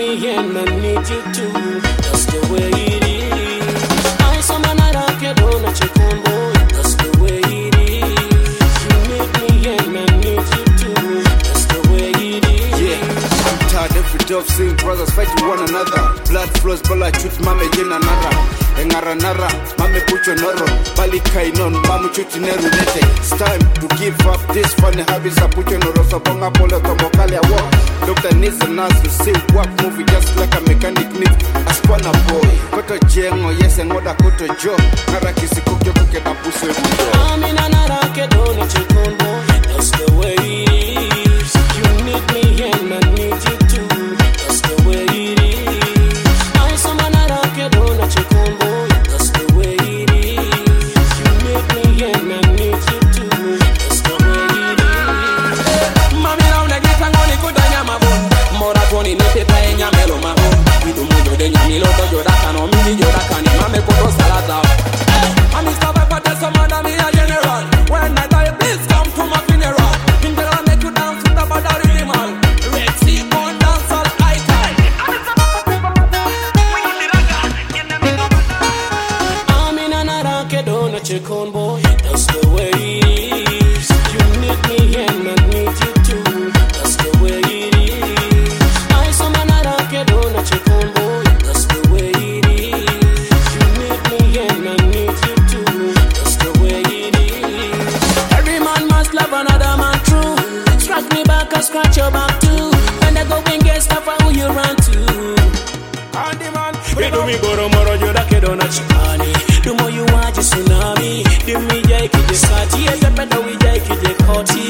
me and I need you too. That's the way it is. I saw my night out, get on a chick on boy. That's the way it is. You need me and I need you too. That's the way it is. Yeah, I'm tired every day of seeing brothers fighting one another. Blood flows, but I truth, mama, yen another. Engaranara, mame pucho noro. Bali kainon, mamu chuti nerunete. It's time to give up this funny habits. I put you noro, so bonga polo tomokali a walk. Doctor needs a nurse to see what movie just like a mechanic need. A spanner boy, koto jengo, yes, and what I koto jo. Nara kisi kukyo kuke na puso ebudo. Amina nara kedo na chikondo. That's the way it is. You need me and I need you too. That's the way it is. I saw my nara kedo na chikondo. That's the way it is. You need me and I need you too. That's the way it is. Mami rauna gitangoni kudanya mabon. Mora toni nete tae nyamelo mahon. Widu mujo de nyamilo to jodaka no mimi jodaka ni mame koto salata. Mami stop at the summer me a general. When I die please come to my funeral. Ingera make you dance with the bad rhythm. Red sea on dance all icon. Amina nara kedo na chikon boy. That's the way it is. You need me and I need you too. That's the way it is. I saw my nara kedo na chikon boy. That's the way it is. You need me and I need you too. That's the way it is. Every man must love another man true. Strike me back and scratch your back too. When they go and get stuff, who you run to? Do me go to moro joda kedo na chikani. Do mo you want tsunami. Do me jai ki je sati. Ese pedo we jai ki je koti.